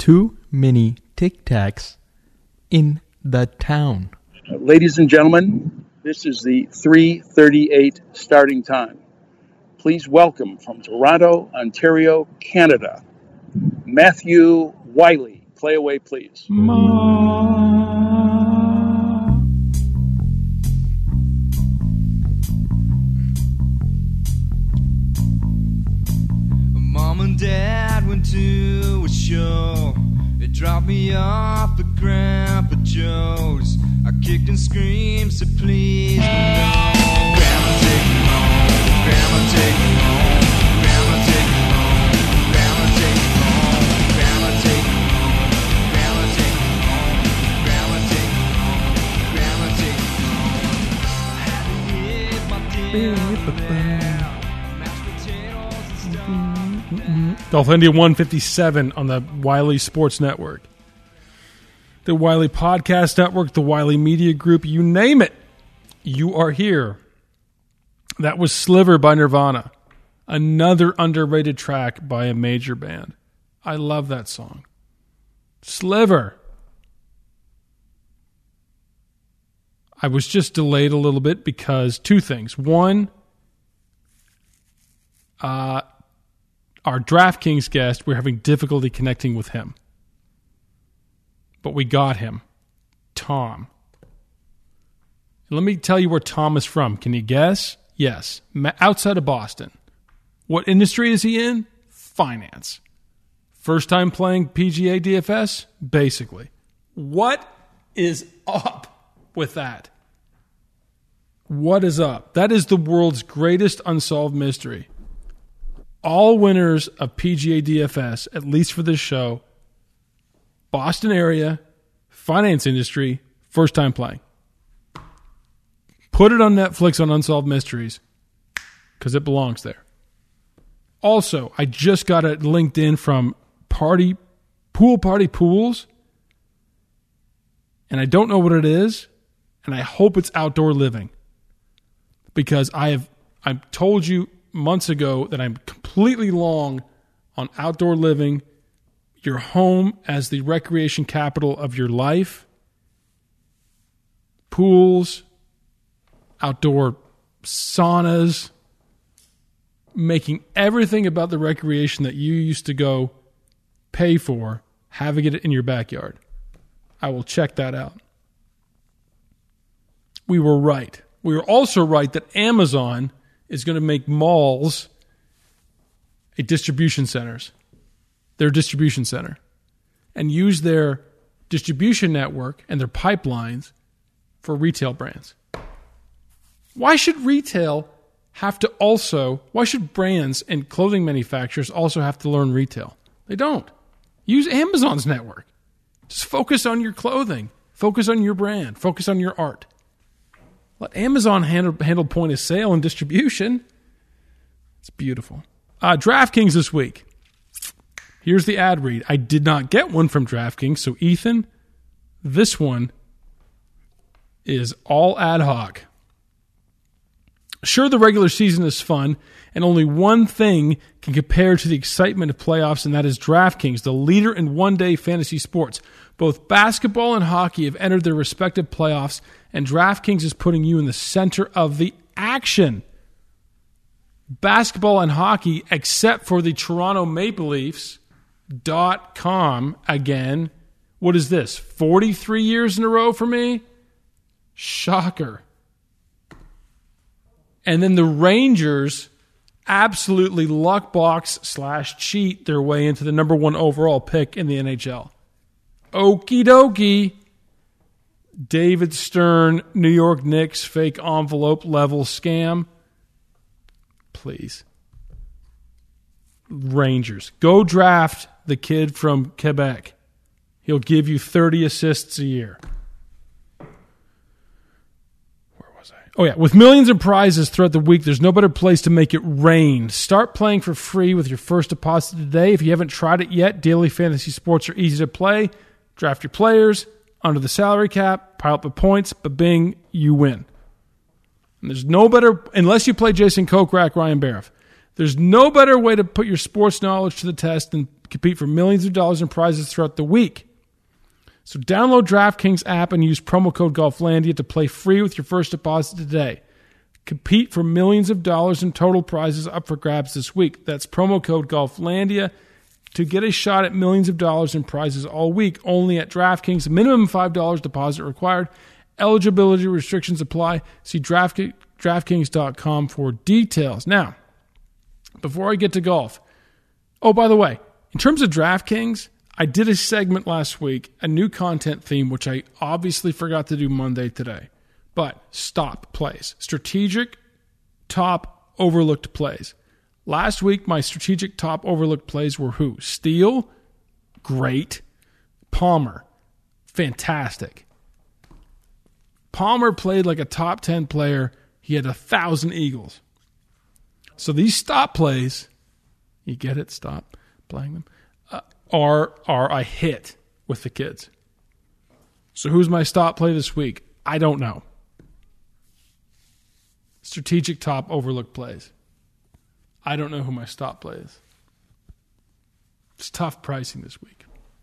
too many Tic Tacs in the town. Ladies and gentlemen, this is the 3:38 starting time. Please welcome from Toronto, Ontario, Canada, Matthew Wiley. Play away, please. Mom and Dad went to a show. They dropped me off at Grandpa Joe's. I kicked and screamed, said please no. Grandma take me home, Grandma take me home, Grandma take me home, Grandma take me home, Grandma take me home, Grandma take me home, Grandma take me home, Grandma take me home. I had to hit my dinner. Golf India 157 on the Wiley Sports Network. The Wiley Podcast Network, the Wiley Media Group, you name it, you are here. That was Sliver by Nirvana, another underrated track by a major band. I love that song. Sliver. I was just delayed a little bit because two things. One, our DraftKings guest, we're having difficulty connecting with him. But we got him. Tom. Let me tell you where Tom is from. Can you guess? Yes. Outside of Boston. What industry is he in? Finance. First time playing PGA DFS? Basically. What is up with that? What is up? That is the world's greatest unsolved mystery. All winners of PGA DFS, at least for this show, Boston area, finance industry, first time playing. Put it on Netflix on Unsolved Mysteries because it belongs there. Also, I just got a LinkedIn from Pool Party Pools, and I don't know what it is, and I hope it's outdoor living because I've told you months ago that I'm completely long on outdoor living, your home as the recreation capital of your life, pools, outdoor saunas, making everything about the recreation that you used to go pay for, having it in your backyard. I will check that out. We were right. We were also right that Amazon is going to make malls a distribution centers, their distribution center, and use their distribution network and their pipelines for retail brands. Why should why should brands and clothing manufacturers also have to learn retail? They don't. Use Amazon's network. Just focus on your clothing. Focus on your brand. Focus on your art. Let Amazon handle point of sale and distribution. It's beautiful. DraftKings this week. Here's the ad read. I did not get one from DraftKings, so Ethan, this one is all ad hoc. Sure, the regular season is fun, and only one thing can compare to the excitement of playoffs, and that is DraftKings, the leader in one-day fantasy sports. Both basketball and hockey have entered their respective playoffs, and DraftKings is putting you in the center of the action. Basketball and hockey, except for the Toronto Maple Leafs.com again. What is this? 43 years in a row for me? Shocker. And then the Rangers absolutely luckbox/cheat their way into the number one overall pick in the NHL. Okie dokie. David Stern, New York Knicks, fake envelope level scam. Please. Rangers. Go draft the kid from Quebec. He'll give you 30 assists a year. Where was I? Oh, yeah. With millions of prizes throughout the week, there's no better place to make it rain. Start playing for free with your first deposit today. If you haven't tried it yet, daily fantasy sports are easy to play. Draft your players under the salary cap, pile up the points, but bing, you win. And there's no better, unless you play Jason Kokrak, Ryan Bariff, there's no better way to put your sports knowledge to the test than compete for millions of dollars in prizes throughout the week. So download DraftKings app and use promo code Golflandia to play free with your first deposit today. Compete for millions of dollars in total prizes up for grabs this week. That's promo code Golflandia to get a shot at millions of dollars in prizes all week, only at DraftKings. Minimum $5 deposit required. Eligibility restrictions apply. See DraftKings.com for details. Now, before I get to golf, oh, by the way, in terms of DraftKings, I did a segment last week, a new content theme, which I obviously forgot to do Monday today. But stop plays. Strategic top overlooked plays. Last week, my strategic top overlooked plays were who? Steele, great. Palmer, fantastic. Palmer played like a top 10 player. He had 1,000 eagles. So these stop plays, you get it? Stop playing them. Are a hit with the kids. So who's my stop play this week? I don't know. Strategic top overlooked plays. I don't know who my stop play is. It's tough pricing this week.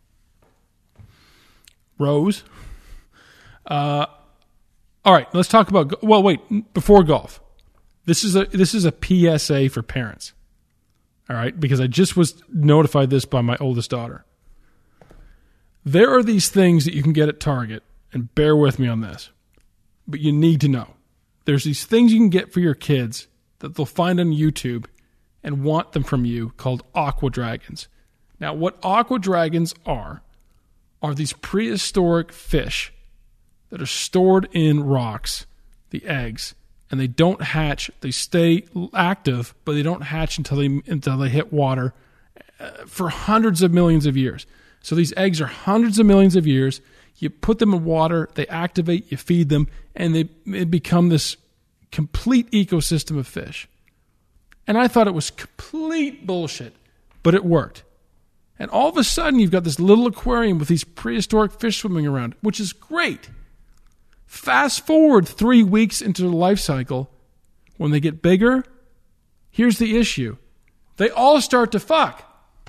Rose. All right, let's talk about. Well, wait. Before golf, this is a PSA for parents. All right, because I just was notified this by my oldest daughter. There are these things that you can get at Target, and bear with me on this, but you need to know. There's these things you can get for your kids that they'll find on YouTube and want them from you called aqua dragons. Now, what aqua dragons are these prehistoric fish that are stored in rocks, the eggs, and they don't hatch. They stay active, but they don't hatch until they hit water for hundreds of millions of years. So these eggs are hundreds of millions of years. You put them in water, they activate, you feed them, and they become this complete ecosystem of fish. And I thought it was complete bullshit, but it worked. And all of a sudden, you've got this little aquarium with these prehistoric fish swimming around, which is great. Fast forward 3 weeks into the life cycle, when they get bigger, here's the issue. They all start to fuck.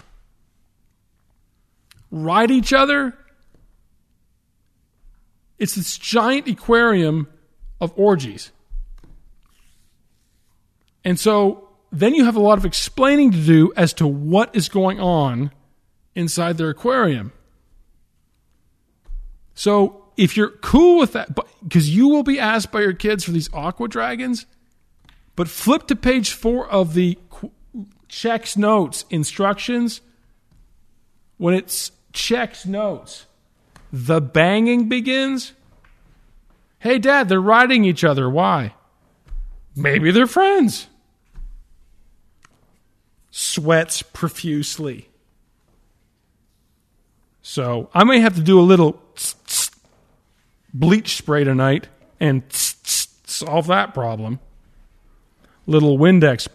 Ride each other. It's this giant aquarium of orgies. And so then you have a lot of explaining to do as to what is going on inside their aquarium. So if you're cool with that, because you will be asked by your kids for these aqua dragons, but flip to page 4 of the checks notes instructions. When it's checks notes, the banging begins. Hey, Dad, they're riding each other. Why? Maybe they're friends. Sweats profusely. So I may have to do a little bleach spray tonight and solve that problem. Little Windex.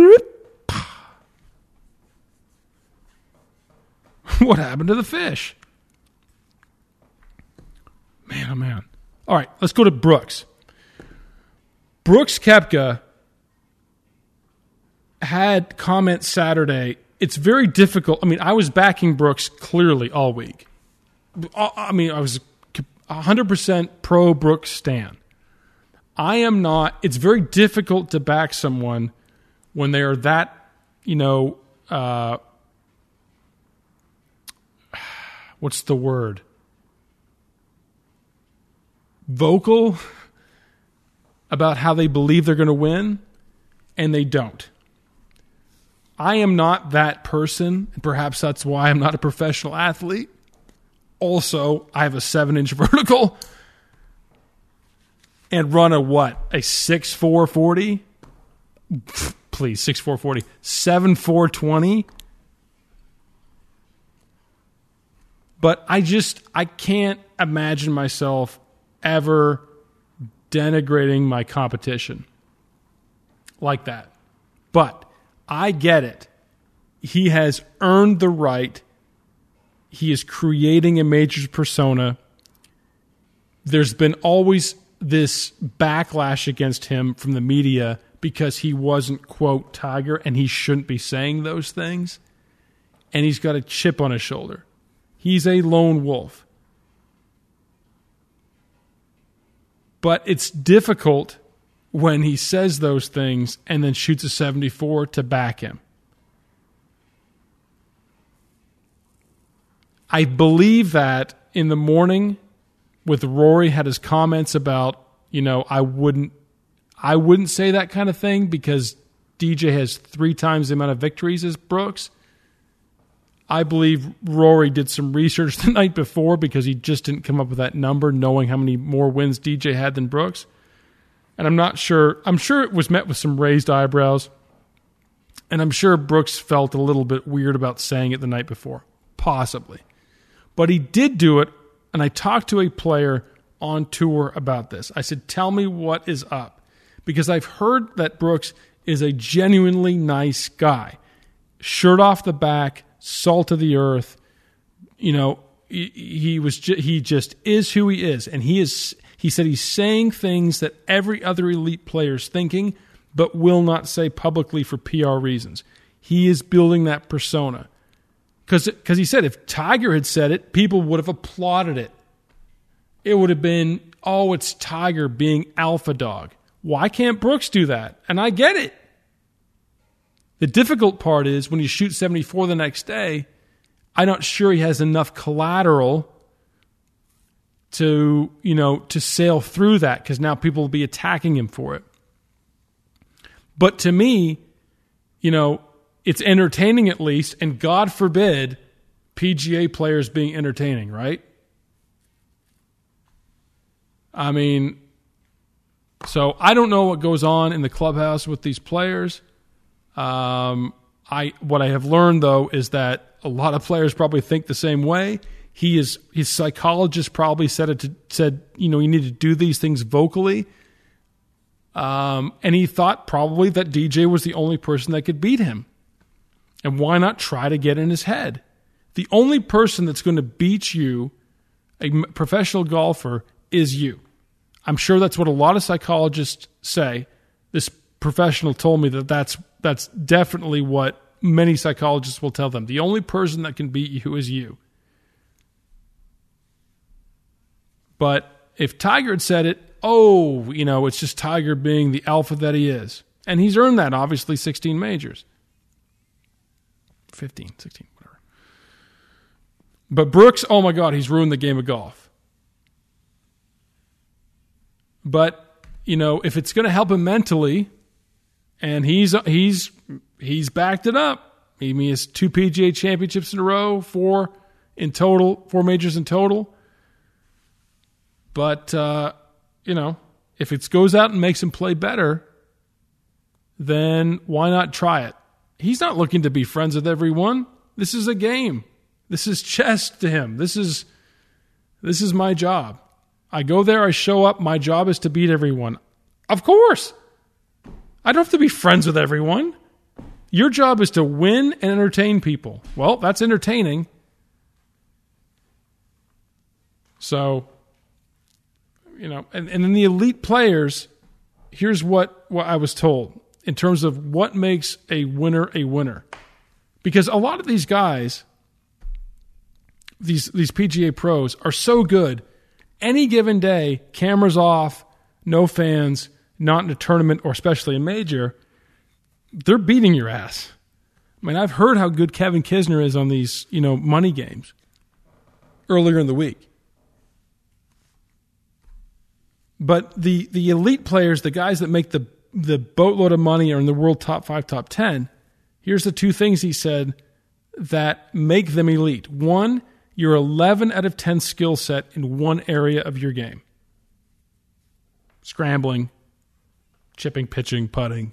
What happened to the fish? Man, oh man. All right, let's go to Brooks. Brooks Koepka had comments Saturday. It's very difficult. I mean, I was backing Brooks clearly all week. I mean, I was 100% pro Brooks stan. I am not. It's very difficult to back someone when they are that, what's the word? Vocal about how they believe they're going to win, and they don't. I am not that person, and perhaps that's why I'm not a professional athlete. Also, I have a 7-inch vertical and run a what? A 6'4" 40? Please, 6'4" 40. 7'4" 20? But I can't imagine myself ever denigrating my competition like that. But I get it. He has earned the right. He is creating a major persona. There's been always this backlash against him from the media because he wasn't, quote, Tiger, and he shouldn't be saying those things. and he's got a chip on his shoulder. He's a lone wolf. But it's difficult when he says those things and then shoots a 74 to back him. I believe that in the morning with Rory had his comments about, I wouldn't say that kind of thing because DJ has 3 times the amount of victories as Brooks. I believe Rory did some research the night before because he just didn't come up with that number, knowing how many more wins DJ had than Brooks. And I'm not sure. I'm sure it was met with some raised eyebrows. And I'm sure Brooks felt a little bit weird about saying it the night before. Possibly. But he did do it, and I talked to a player on tour about this. I said, tell me what is up. Because I've heard that Brooks is a genuinely nice guy. Shirt off the back, salt of the earth. He just is who he is. And he said he's saying things that every other elite player is thinking, but will not say publicly for PR reasons. He is building that persona. Because he said if Tiger had said it, people would have applauded it. It would have been, oh, it's Tiger being alpha dog. Why can't Brooks do that? And I get it. The difficult part is when you shoot 74 the next day, I'm not sure he has enough collateral to sail through that because now people will be attacking him for it. But to me, it's entertaining at least, and God forbid PGA players being entertaining, right? I mean, so I don't know what goes on in the clubhouse with these players. What I have learned though is that a lot of players probably think the same way. His psychologist probably said you need to do these things vocally. And he thought probably that DJ was the only person that could beat him. And why not try to get in his head? The only person that's going to beat you, a professional golfer, is you. I'm sure that's what a lot of psychologists say. This professional told me that's definitely what many psychologists will tell them. The only person that can beat you is you. But if Tiger had said it, it's just Tiger being the alpha that he is. And he's earned that, obviously, 16 majors. 15, 16, whatever. But Brooks, oh my God, he's ruined the game of golf. But, if it's going to help him mentally, and he's backed it up. He has 2 PGA championships in a row, 4 majors in total. But, if it goes out and makes him play better, then why not try it? He's not looking to be friends with everyone. This is a game. This is chess to him. This is my job. I go there, I show up, my job is to beat everyone. Of course. I don't have to be friends with everyone. Your job is to win and entertain people. Well, that's entertaining. So, and then the elite players, here's what I was told in terms of what makes a winner. Because a lot of these guys, these PGA pros, are so good. Any given day, cameras off, no fans, not in a tournament or especially a major, they're beating your ass. I mean, I've heard how good Kevin Kisner is on these, money games earlier in the week. But the elite players, the guys that make the boatload of money are in the world top 5, top 10. Here's the 2 things he said that make them elite. 1, your 11 out of 10 skill set in one area of your game. Scrambling, chipping, pitching, putting,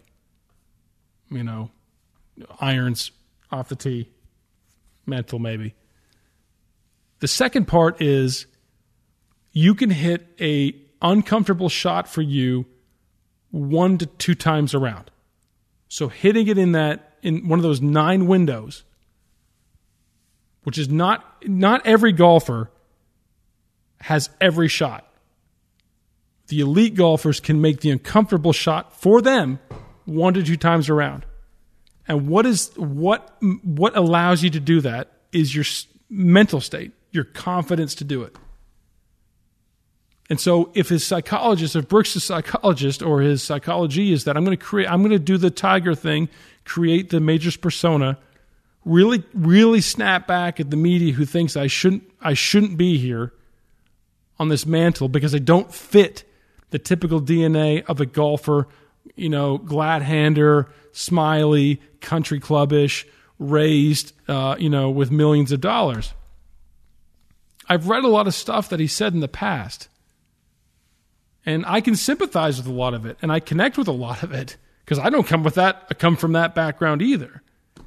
irons off the tee, mental maybe. The second part is you can hit a uncomfortable shot for you 1 to 2 times around. So hitting it in one of those 9 windows, which is not every golfer has every shot. The elite golfers can make the uncomfortable shot for them 1 to 2 times around. And what allows you to do that is your mental state, your confidence to do it. And so if Brooks' psychologist or his psychology is that I'm going to do the Tiger thing, create the Majors persona, really, really snap back at the media who thinks I shouldn't be here on this mantle because I don't fit the typical DNA of a golfer, glad-hander, smiley, country clubbish, raised, with millions of dollars. I've read a lot of stuff that he said in the past, and I can sympathize with a lot of it, and I connect with a lot of it because I don't come from that background either.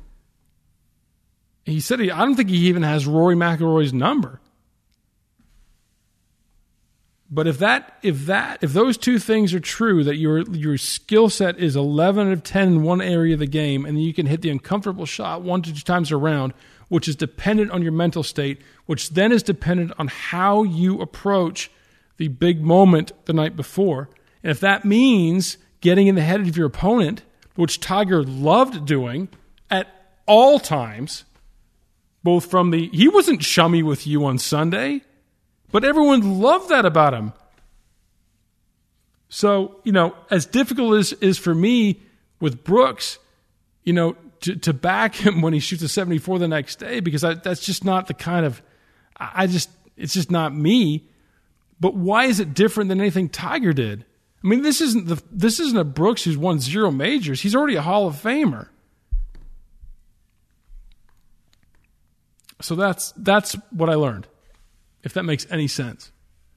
He said I don't think he even has Rory McIlroy's number. But if those two things are true, that your skill set is 11 out of 10 in one area of the game, and you can hit the uncomfortable shot 1 to 2 times around, which is dependent on your mental state, which then is dependent on how you approach the big moment the night before. And if that means getting in the head of your opponent, which Tiger loved doing at all times, both from he wasn't chummy with you on Sunday, but everyone loved that about him. So, as difficult as is for me with Brooks, to back him when he shoots a 74 the next day, because that's just not the kind of, it's just not me. But why is it different than anything Tiger did? I mean, this isn't a Brooks who's won 0 majors. He's already a Hall of Famer. So that's what I learned, if that makes any sense.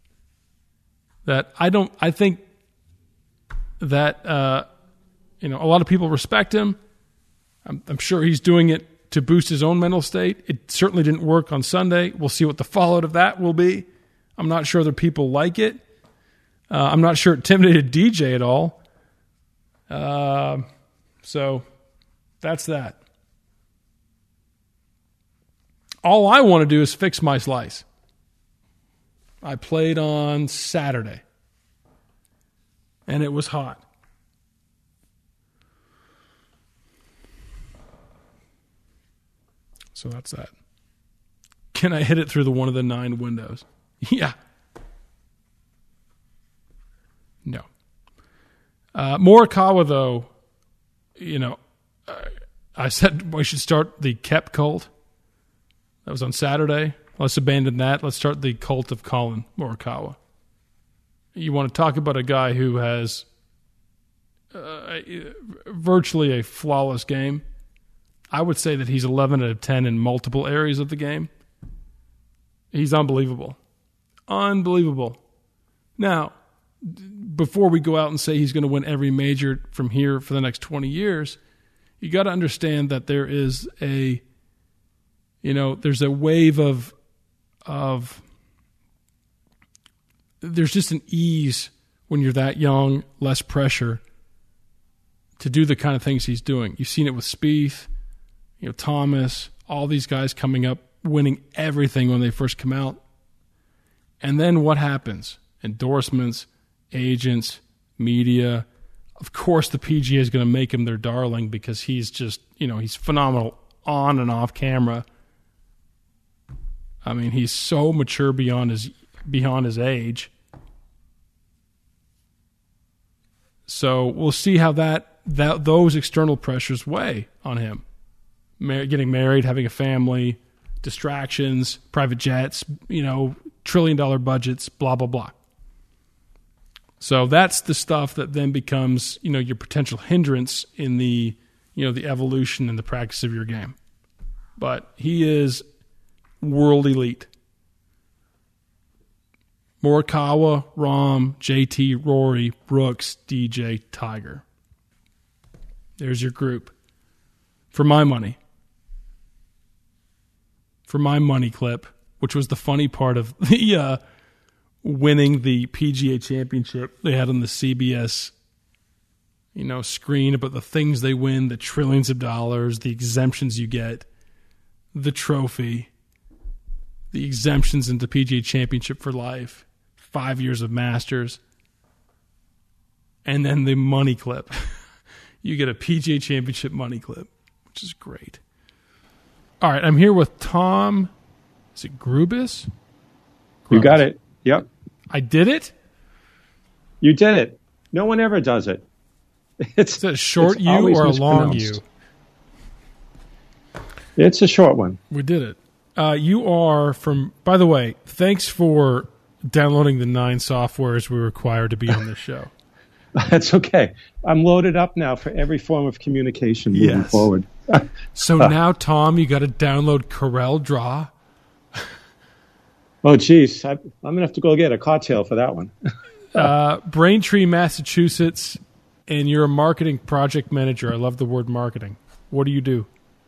I think that, a lot of people respect him. I'm sure he's doing it to boost his own mental state. It certainly didn't work on Sunday. We'll see what the fallout of that will be. I'm not sure other people like it. I'm not sure it intimidated DJ at all. So that's that. All I want to do is fix my slice. I played on Saturday, and it was hot. So that's that. Can I hit it through one of the 9 windows? Yeah. No. Morikawa, though, I said we should start the Kep cult. That was on Saturday. Let's abandon that. Let's start the cult of Colin Morikawa. You want to talk about a guy who has virtually a flawless game. I would say that he's 11 out of 10 in multiple areas of the game. He's unbelievable. Unbelievable. Now, before we go out and say he's going to win every major from here for the next 20 years, you got to understand that there is there's a wave of there's just an ease when you're that young, less pressure to do the kind of things he's doing. You've seen it with Spieth, Thomas, all these guys coming up, winning everything when they first come out. And then what happens? Endorsements, agents, media. Of course, the PGA is going to make him their darling because he's just, he's phenomenal on and off camera. I mean, he's so mature beyond his age. So we'll see how those external pressures weigh on him. Getting married, having a family, distractions, private jets, $1 trillion budgets, blah, blah, blah. So that's the stuff that then becomes, your potential hindrance in the, the evolution and the practice of your game. But he is world elite. Morikawa, Rahm, JT, Rory, Brooks, DJ, Tiger. There's your group. For my money. For my money clip, which was the funny part of the winning the PGA Championship they had on the CBS, screen about the things they win, the trillions of dollars, the exemptions you get, the trophy, the exemptions into PGA Championship for life, 5 years of Masters, and then the money clip. You get a PGA Championship money clip. which is great. All right, I'm here with Tom. Is it Grubis? You got it. Yep. I did it? You did it. No one ever does it. Is it a short U or a long U? It's a short one. We did it. You are from, by the way, thanks for downloading the 9 softwares we require to be on this show. That's okay. I'm loaded up now for every form of communication moving forward. So now, Tom, you got to download Corel Draw. Oh, geez. I'm going to have to go get a cocktail for that one. Braintree, Massachusetts, and you're a marketing project manager. I love the word marketing. What do you do?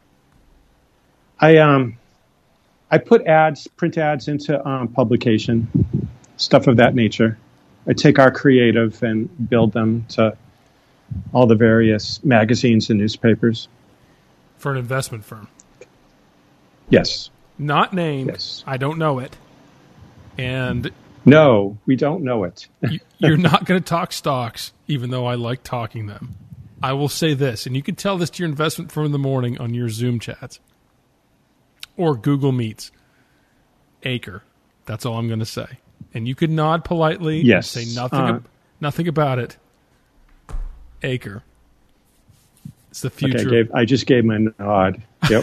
I put ads, print ads into publication, stuff of that nature. I take our creative and build them to all the various magazines and newspapers. For an investment firm? Yes. Not named. Yes. I don't know it. And no, we don't know it. You're not going to talk stocks, even though I like talking them. I will say this, and you can tell this to your investment firm in the morning on your Zoom chats or Google Meets. Acre. That's all I'm going to say. And you could nod politely and say nothing about it. Acre. It's the future. Okay, I just gave my nod. Yep.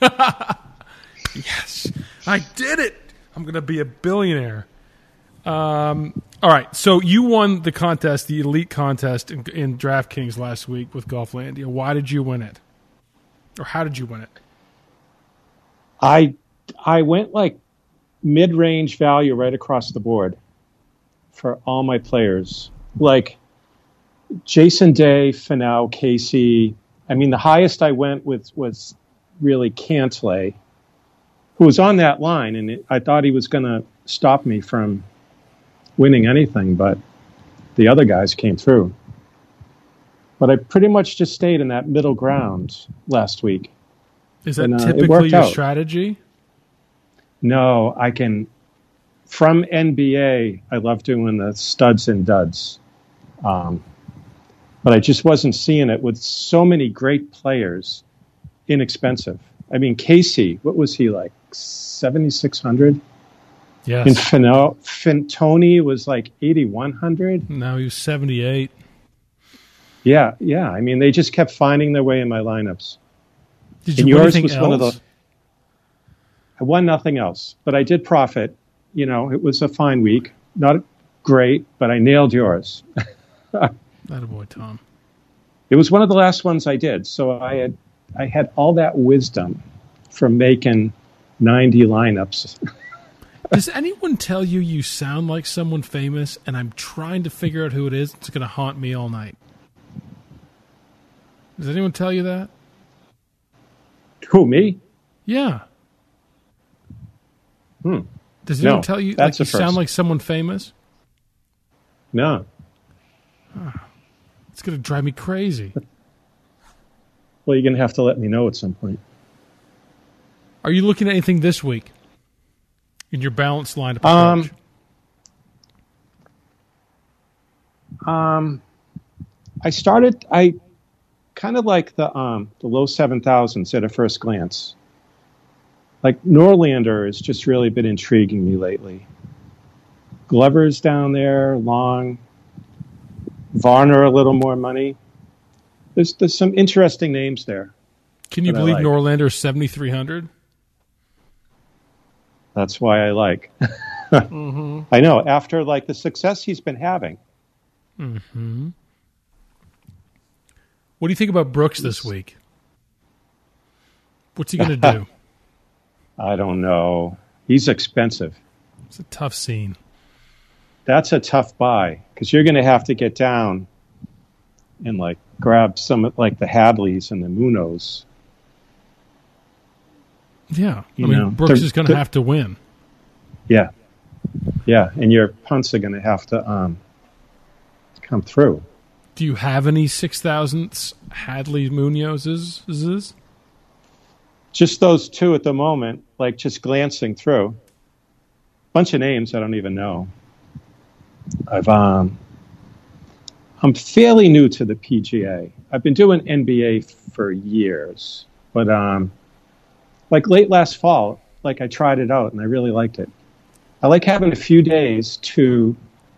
Yes. I did it. I'm going to be a billionaire. All right. So you won the contest, the elite contest in DraftKings last week with Golflandia. Why did you win it? Or how did you win it? I went like mid-range value right across the board for all my players. Like Jason Day, Finau, Casey. I mean, the highest I went with was really Cantlay, who was on that line, and I thought he was going to stop me from winning anything, but the other guys came through. But I pretty much just stayed in that middle ground last week. Is that typically your strategy? No, I can. From NBA, I love doing the studs and duds. But I just wasn't seeing it with so many great players, inexpensive. I mean, Casey, what was he like? 7,600? Yes. And Fintoni was like 8,100. Now he was 78. Yeah. I mean, they just kept finding their way in my lineups. Did you win anything else? I won nothing else, but I did profit. You know, it was a fine week. Not great, but I nailed yours. Attaboy, Tom. It was one of the last ones I did, so I had all that wisdom from making 90 lineups. Does anyone tell you sound like someone famous, and I'm trying to figure out who it is? It's going to haunt me all night. Does anyone tell you that? Who, me? Yeah. Does anyone tell you like you sound like someone famous? No. It's going to drive me crazy. Well, you're going to have to let me know at some point. Are you looking at anything this week in your balanced lineup approach? I kind of like the low 7,000s at a first glance. Like Norlander has just really been intriguing me lately. Glover's down there, long. Varner a little more money. There's some interesting names there. Can you believe Norlander 7,300? That's why I like. Mm-hmm. I know, after like the success he's been having. Mm-hmm. What do you think about Brooks this week? What's he going to do? I don't know. He's expensive. It's a tough scene. That's a tough buy because you're going to have to get down and like grab some like the Hadleys and the Munos. Yeah, I mean Brooks is going to have to win. Yeah, and your punts are going to have to come through. Do you have any 6,000ths Hadley Munozes? Just those two at the moment, like just glancing through. Bunch of names I don't even know. I'm fairly new to the PGA. I've been doing NBA for years. But like late last fall, like I tried it out and I really liked it. I like having a few days to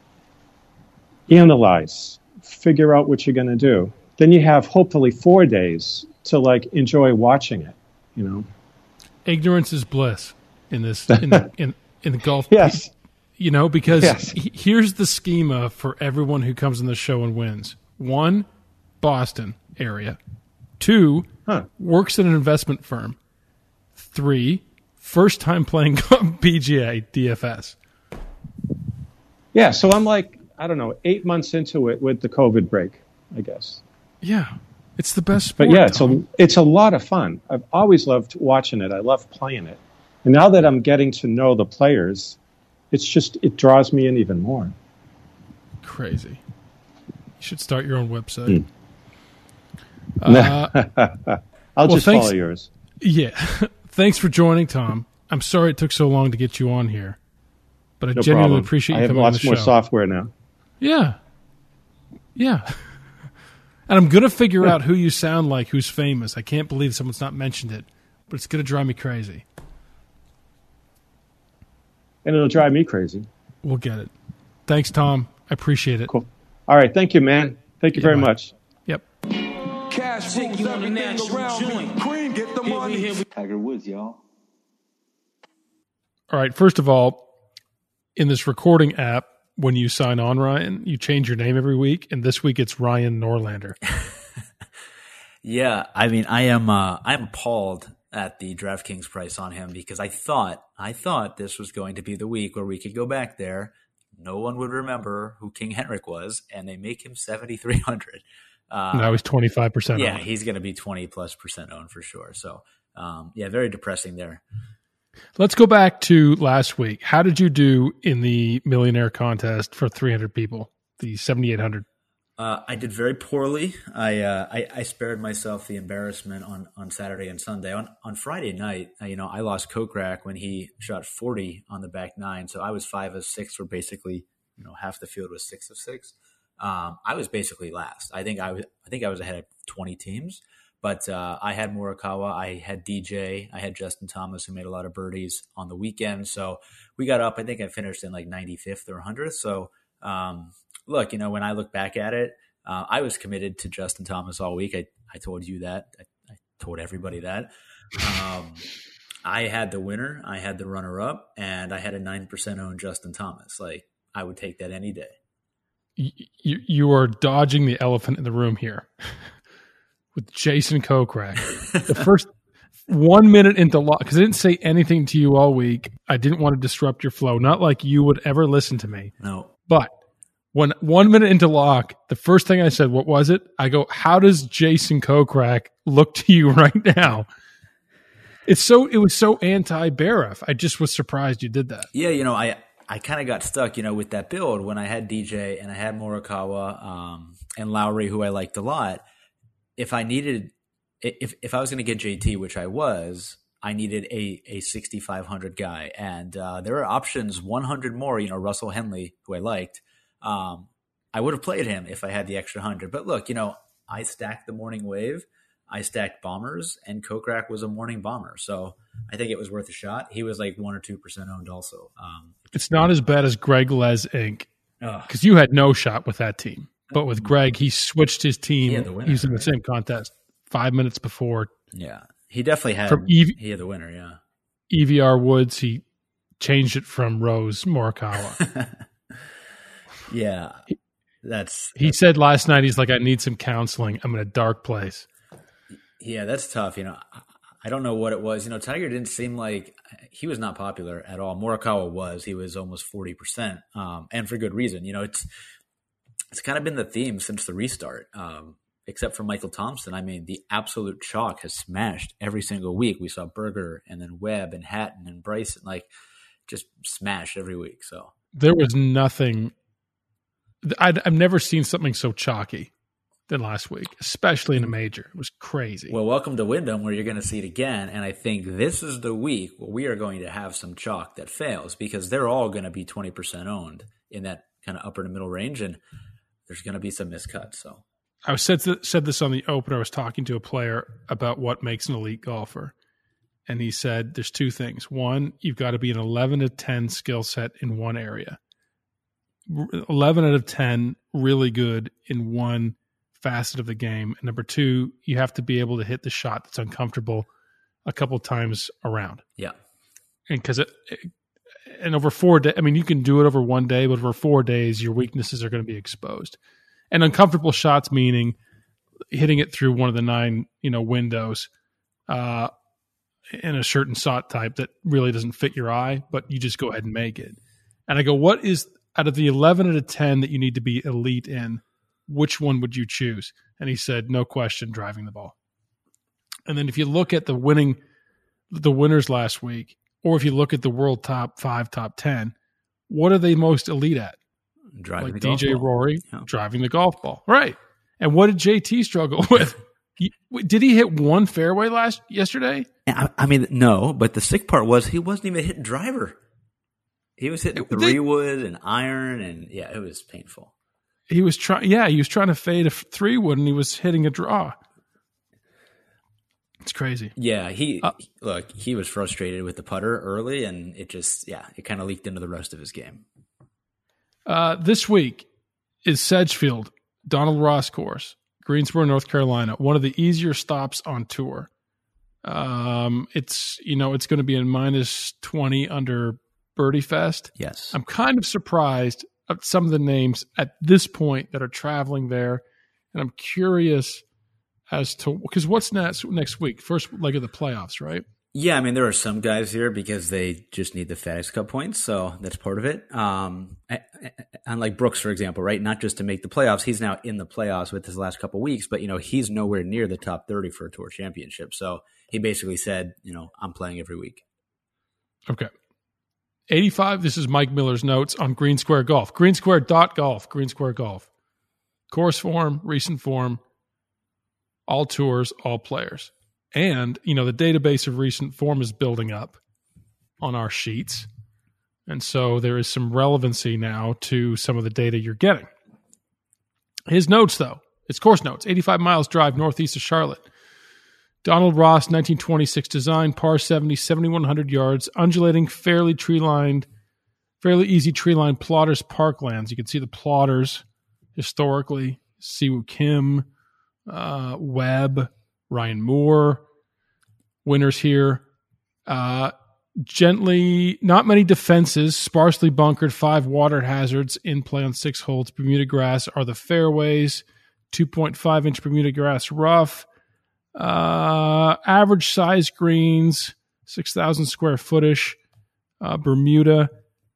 analyze, figure out what you're going to do. Then you have hopefully 4 days to like enjoy watching it, you know. Ignorance is bliss in this in the golf. Yes. You know, because Yes. here's the schema for everyone who comes on the show and wins. 1, Boston area. 2, works at an investment firm. 3, first time playing PGA DFS. Yeah, so I'm like, I don't know, 8 months into it with the COVID break, I guess. Yeah, it's the best sport. But yeah, Tom. it's a lot of fun. I've always loved watching it. I love playing it. And now that I'm getting to know the players, it draws me in even more. Crazy. You should start your own website. I'll just thanks. follow yours. Yeah. Thanks for joining, Tom. I'm sorry it took so long to get you on here, but I No genuinely problem. appreciate I you have coming on the lots more show. software now. Yeah. Yeah. And I'm going to figure out who you sound like, who's famous. I can't believe someone's not mentioned it, but it's going to drive me crazy. And it'll drive me crazy. We'll get it. Thanks, Tom. I appreciate it. Cool. All right. Thank you, man. Thank you very bye. much. Yep. Cash rules everything around me. Cream, get the money. Tiger Woods, y'all. All right. First of all, in this recording app, when you sign on, Ryan, you change your name every week, and this week it's Ryan Norlander. Yeah, I mean, I'm appalled at the DraftKings price on him because I thought this was going to be the week where we could go back there. No one would remember who King Henrik was, and they make him 7,300. Now he's 25% Yeah, on. he's going to be 20+% owned for sure. So, yeah, very depressing there. Let's go back to last week. How did you do in the millionaire contest for 300 people, the 7,800? I did very poorly. I spared myself the embarrassment on Saturday and Sunday. On Friday night, I lost Kokrak when he shot 40 on the back nine. So I was 5 of 6 for basically, half the field was 6 of 6. I was basically last. I think I was ahead of 20 teams. But I had Morikawa, I had DJ, I had Justin Thomas, who made a lot of birdies on the weekend. So we got up. I think I finished in like 95th or 100th. So look, when I look back at it, I was committed to Justin Thomas all week. I told you that. I told everybody that. I had the winner, I had the runner-up, and I had a 9% owned Justin Thomas. Like, I would take that any day. You are dodging the elephant in the room here. With Jason Kokrak. The first 1 minute into lock, because I didn't say anything to you all week. I didn't want to disrupt your flow. Not like you would ever listen to me. No. But when 1 minute into lock, the first thing I said, what was it? I go, how does Jason Kokrak look to you right now? It was so anti-Baref. I just was surprised you did that. Yeah, I kind of got stuck, with that build when I had DJ and I had Morikawa and Lowry, who I liked a lot. If I was going to get JT, which I was, I needed a 6,500 guy. And there are options 100 more, Russell Henley, who I liked. I would have played him if I had the extra 100. But look, I stacked the morning wave. I stacked bombers, and Kokrak was a morning bomber. So I think it was worth a shot. He was like 1 or 2% owned also. It's not as bad as Greg Les Inc. Because you had no shot with that team. But with Greg, he switched his team. He had the winner, using the same contest 5 minutes before. Yeah, he definitely had. He had the winner. Yeah, EVR Woods. He changed it from Rose Morikawa. Yeah, He said last night, he's like, I need some counseling. I'm in a dark place. Yeah, that's tough. I don't know what it was. Tiger didn't seem like he was not popular at all. Morikawa was. He was almost 40%, and for good reason. It's kind of been the theme since the restart, except for Michael Thompson. I mean, the absolute chalk has smashed every single week. We saw Berger and then Webb and Hatton and Bryson, just smashed every week. So there was nothing. I've never seen something so chalky than last week, especially in a major. It was crazy. Well, welcome to Wyndham, where you're going to see it again. And I think this is the week where we are going to have some chalk that fails because they're all going to be 20% owned in that kind of upper to middle range. And there's going to be some miscuts. So I said this on the opener. I was talking to a player about what makes an elite golfer. And he said there's two things. One, you've got to be an 11 to 10 skill set in one area. 11 out of 10 really good in one facet of the game. And number two, you have to be able to hit the shot that's uncomfortable a couple times around. Yeah. And because and over 4 days, I mean, you can do it over one day, but over 4 days, your weaknesses are going to be exposed. And uncomfortable shots, meaning hitting it through one of the 9, windows, in a certain shot type that really doesn't fit your eye, but you just go ahead and make it. And I go, what is out of the 11 out of 10 that you need to be elite in, which one would you choose? And he said, no question, driving the ball. And then if you look at the winners last week, or if you look at the world top 5, top 10, what are they most elite at? Driving like the golf DJ ball. Rory, Yeah. driving the golf ball. Right. And what did JT struggle with? Did he hit one fairway yesterday? I mean, no, but the sick part was he wasn't even hitting driver. He was hitting 3-wood and iron, and yeah, it was painful. He was trying. Yeah, he was trying to fade a 3-wood, and he was hitting a draw. It's crazy. Yeah, he was frustrated with the putter early, and it kind of leaked into the rest of his game. This week is Sedgefield, Donald Ross course, Greensboro, North Carolina. One of the easier stops on tour. It's going to be in -20 under Birdie Fest. Yes. I'm kind of surprised at some of the names at this point that are traveling there, and I'm curious as to because what's next week? First leg of the playoffs, right? Yeah, I mean there are some guys here because they just need the FedEx Cup points, so that's part of it. Unlike Brooks, for example, right? Not just to make the playoffs, he's now in the playoffs with his last couple of weeks, but he's nowhere near the top 30 for a tour championship. So he basically said, I'm playing every week. Okay. 85, this is Mike Miller's notes on Green Square Golf. Greensquare.golf, Green Square Golf. Course form, recent form, all tours, all players. And, the database of recent form is building up on our sheets. And so there is some relevancy now to some of the data you're getting. His notes, though, it's course notes, 85 miles drive northeast of Charlotte. Donald Ross, 1926 design, par 70, 7,100 yards, undulating, fairly easy tree-lined plotters parklands. You can see the plotters historically, Siwoo Kim, Webb, Ryan Moore, winners here. Gently, not many defenses, sparsely bunkered, 5 water hazards in play on 6 holes. Bermuda grass are the fairways, 2.5-inch Bermuda grass rough. Average size greens, 6,000 square footish, Bermuda.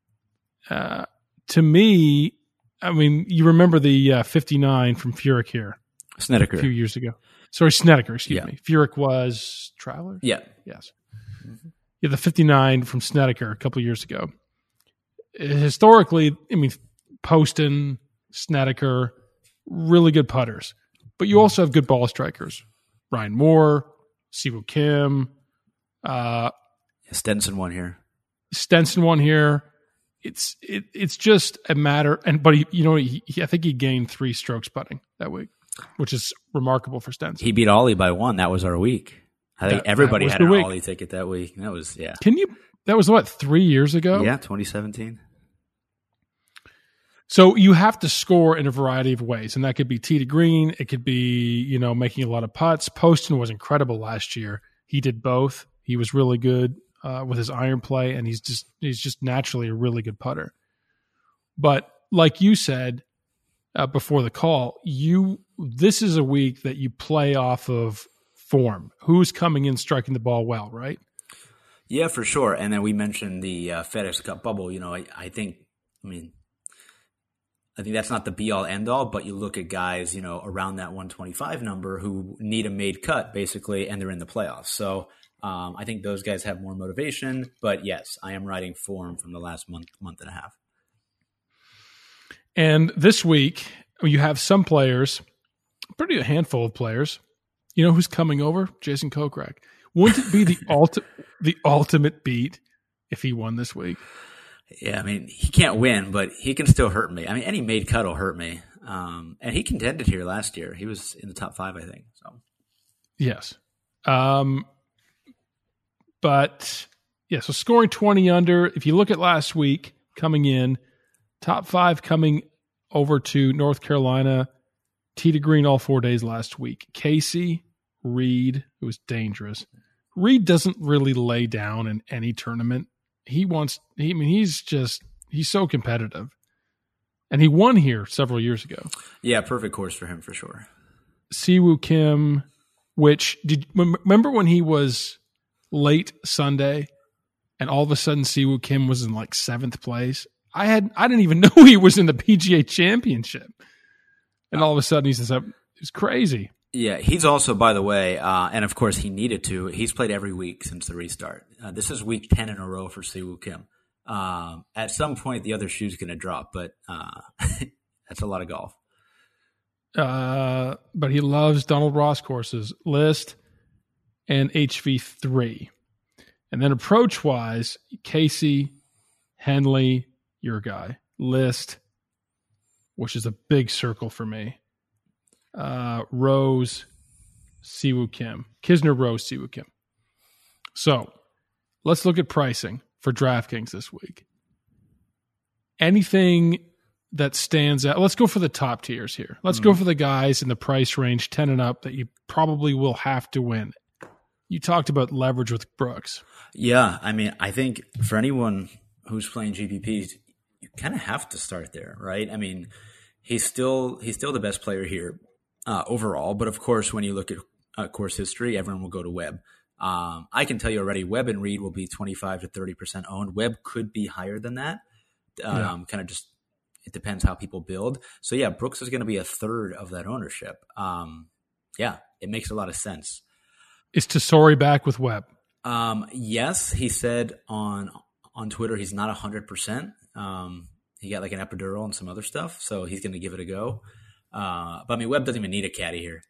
To me, I mean, you remember the 59 from Furyk here Snedeker. a few years ago. Sorry, Snedeker, excuse Yeah. me. Furyk was Traveler? Yeah. Yes. Yeah, the 59 from Snedeker a couple of years ago. Historically, I mean, Poston, Snedeker, really good putters. But you also have good ball strikers. Ryan Moore, Siwoo Kim. Stenson won here. Stenson won here. It's just a matter. But I think he gained 3 strokes putting that week, which is remarkable for Stenson. He beat Ollie by 1. That was our week. I think everybody was had the an week. Ollie ticket that week. That was, yeah. That was what, 3 years ago? Yeah, 2017. So you have to score in a variety of ways, and that could be tee to green. It could be, making a lot of putts. Poston was incredible last year. He did both. He was really good with his iron play, and he's just naturally a really good putter. But like you said before the call, this is a week that you play off of form. Who's coming in striking the ball well, right? Yeah, for sure. And then we mentioned the FedEx Cup bubble. I think that's not the be-all, end-all, but you look at guys, around that 125 number who need a made cut, basically, and they're in the playoffs. So I think those guys have more motivation. But yes, I am riding form from the last month and a half. And this week, you have some players, a handful of players. You know who's coming over? Jason Kokrak. Wouldn't it be the ultimate beat if he won this week? Yeah, he can't win, but he can still hurt me. Any made cut will hurt me. And he contended here last year. He was in the top 5, I think. So Yes. But yeah, so scoring 20 under. If you look at last week coming in, top 5 coming over to North Carolina, tee to green all 4 days last week. Casey, Reed, who was dangerous. Reed doesn't really lay down in any tournament. He's so competitive. And he won here several years ago. yeah, perfect course for him for sure. Siwoo Kim, which remember when he was late Sunday and all of a sudden Siwoo Kim was in like 7th place? I didn't even know he was in the PGA Championship. And all of a sudden he's up. It's crazy. Yeah, he's also, by the way, and of course he needed to, he's played every week since the restart. This is week 10 in a row for Siwoo Kim. At some point, the other shoe's going to drop, but that's a lot of golf. But he loves Donald Ross courses, List and HV3. And then approach-wise, Casey, Henley, your guy. List, which is a big circle for me. Rose, Siwoo Kim. Kisner, Rose, Siwoo Kim. So let's look at pricing for DraftKings this week. Anything that stands out. Let's go for the top tiers here. Let's go for the guys in the price range 10 and up that you probably will have to win. You talked about leverage with Brooks. Yeah, I mean, I think for anyone who's playing GPPs, you kind of have to start there, right? I mean, he's still the best player here overall, but of course, when you look at course history, everyone will go to Webb. I can tell you already, Webb and Reed will be 25 to 30% owned. Webb could be higher than that. Kind of just, it depends how people build. So yeah, Brooks is going to be a third of that ownership. Yeah, it makes a lot of sense. Is Tesori back with Webb? Yes, he said on Twitter he's not 100%. He got like an epidural and some other stuff, so he's going to give it a go. But I mean, Webb doesn't even need a caddy here.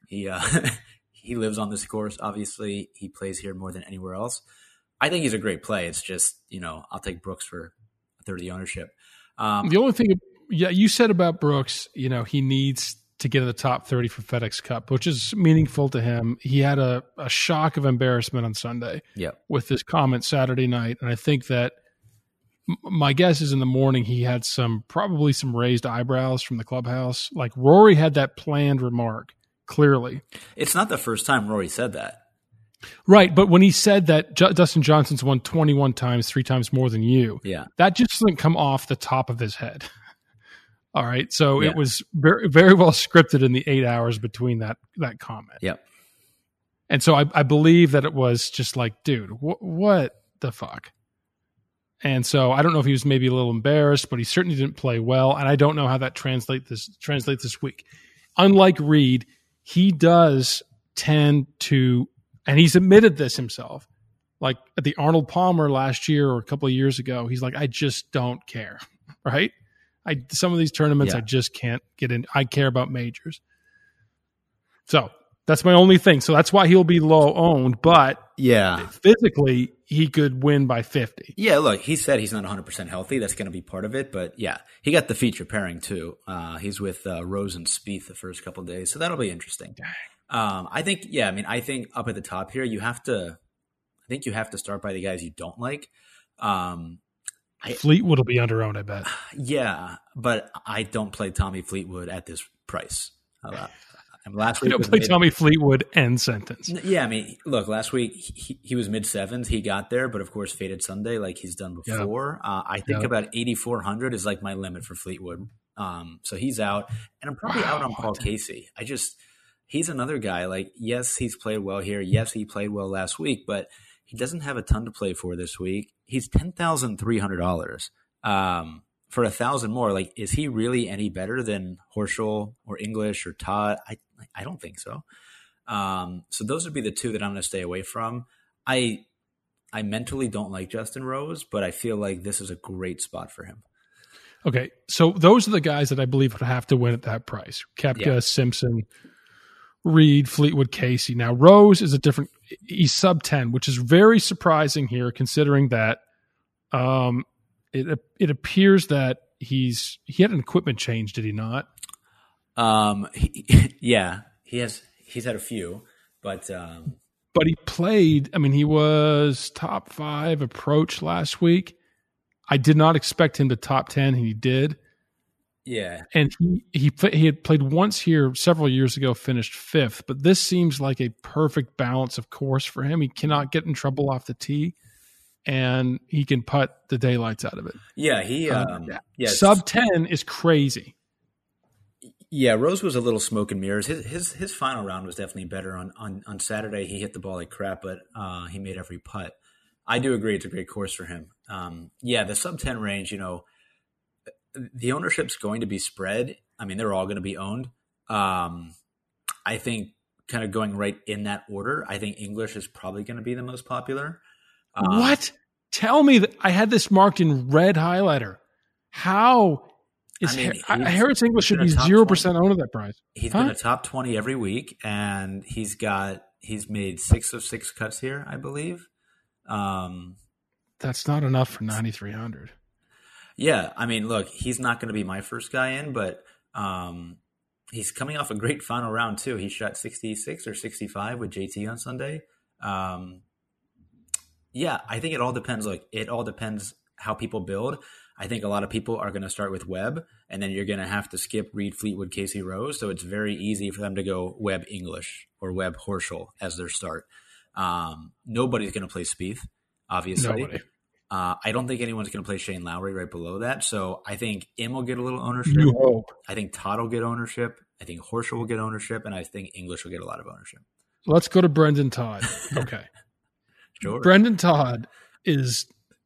He lives on this course. Obviously, he plays here more than anywhere else. I think he's a great play. It's just, I'll take Brooks for a third of the ownership. The only thing, you said about Brooks, he needs to get in the top 30 for FedEx Cup, which is meaningful to him. He had a shock of embarrassment on Sunday with this comment Saturday night. And I think that my guess is in the morning he had probably some raised eyebrows from the clubhouse. Like Rory had that planned remark, clearly. It's not the first time Rory said that. Right, but when he said that Dustin Johnson's won 21 times, 3 times more than you, that just doesn't come off the top of his head. All right, so it was very, very well scripted in the 8 hours between that comment. Yep. And so I believe that it was just like, dude, what the fuck? And so I don't know if he was maybe a little embarrassed, but he certainly didn't play well, and I don't know how that translates this week. Unlike Reed, he does tend to, and he's admitted this himself, like at the Arnold Palmer last year or a couple of years ago, he's like, I just don't care, right? Some of these tournaments I just can't get in. I care about majors. So that's my only thing. So that's why he'll be low owned, but physically he could win by 50. Yeah, look, he said he's not 100% healthy. That's going to be part of it. But yeah, he got the feature pairing too. He's with Rose and Spieth the first couple of days. So that'll be interesting. I think up at the top here, you have to start by the guys you don't like. Fleetwood will be under owned, I bet. Yeah, but I don't play Tommy Fleetwood at this price. Last week you don't play Tommy Fleetwood end sentence. Yeah, I mean, look, last week he was mid sevens. He got there, but of course faded Sunday like he's done before. I think about 8,400 is like my limit for Fleetwood. So he's out, and I'm probably out on Paul Casey. He's another guy. Like, yes, he's played well here. Yes, he played well last week, but he doesn't have a ton to play for this week. He's $10,300 for 1,000 more. Like, is he really any better than Horschel or English or Todd? I don't think so. So those would be the two that I'm going to stay away from. I mentally don't like Justin Rose, but I feel like this is a great spot for him. Okay, so those are the guys that I believe would have to win at that price. Koepka, Simpson, Reed, Fleetwood, Casey. Now, Rose is he's sub 10, which is very surprising here, considering that it appears that he had an equipment change, did he not? He's had a few, but But he played. I mean, he was top 5 approach last week. I did not expect him to top 10. He did. yeah, And he had played once here several years ago, finished 5th. But this seems like a perfect balance of course for him. He cannot get in trouble off the tee, and he can putt the daylights out of it. yeah. He Sub 10 is crazy. Yeah, Rose was a little smoke and mirrors. His final round was definitely better. On Saturday, he hit the ball like crap, but he made every putt. I do agree it's a great course for him. The sub 10 range, the ownership's going to be spread. I mean, they're all going to be owned. I think kind of going right in that order, I think English is probably going to be the most popular. What? Tell me that I had this marked in red highlighter. How? Harris English should be 0% owned at that price. He's been a top 20 every week, and he's made 6 of 6 cuts here, I believe. That's not enough for 9,300. Yeah, I mean, look, he's not going to be my first guy in, but he's coming off a great final round too. He shot 66 or 65 with JT on Sunday. I think it all depends. Like, it all depends how people build. I think a lot of people are going to start with Webb, and then you're going to have to skip Reed, Fleetwood, Casey Rose. So it's very easy for them to go Webb English or Webb Horschel as their start. Nobody's going to play Spieth, obviously. Nobody. I don't think anyone's going to play Shane Lowry right below that. So I think Im will get a little ownership. You hope. I think Todd will get ownership. I think Horschel will get ownership, and I think English will get a lot of ownership. Let's go to Brendan Todd. Okay. Sure. Brendan Todd is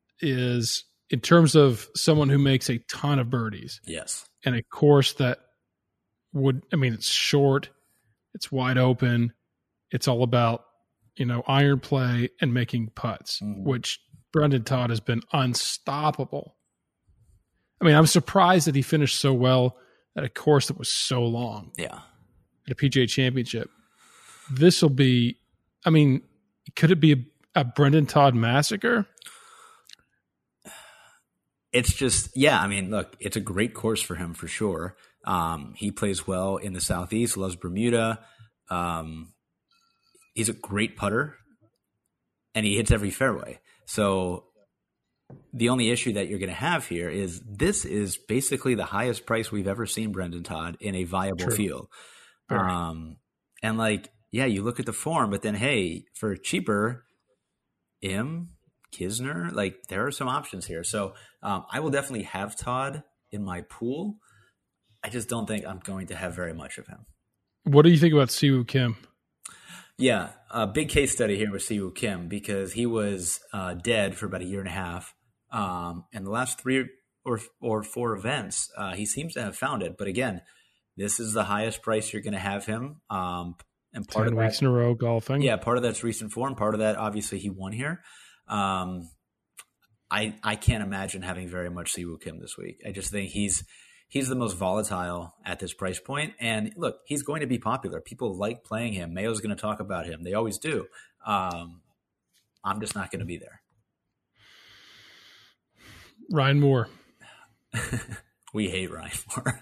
in terms of someone who makes a ton of birdies. Yes. And a course that it's short, it's wide open, it's all about, iron play and making putts, which Brendan Todd has been unstoppable. I mean, I'm surprised that he finished so well at a course that was so long. Yeah. At a PGA Championship. This will be, could it be a Brendan Todd massacre? It's just, look, it's a great course for him for sure. He plays well in the Southeast, loves Bermuda. He's a great putter, and he hits every fairway. So the only issue that you're going to have here is this is basically the highest price we've ever seen Brendan Todd in a viable field. You look at the form, but then, hey, for cheaper, Kisner, there are some options here. So I will definitely have Todd in my pool. I just don't think I'm going to have very much of him. What do you think about Siwoo Kim? Yeah, a big case study here with Siwoo Kim because he was dead for about a year and a half. And the last 3 or 4 events, he seems to have found it. But again, this is the highest price you're going to have him. And part 10 of weeks that, in a row golfing. Yeah, part of that's recent form. Part of that, obviously, he won here. I can't imagine having very much Siwoo Kim this week. I just think he's the most volatile at this price point. And look, he's going to be popular. People like playing him. Mayo's going to talk about him. They always do. I'm just not going to be there. Ryan Moore. We hate Ryan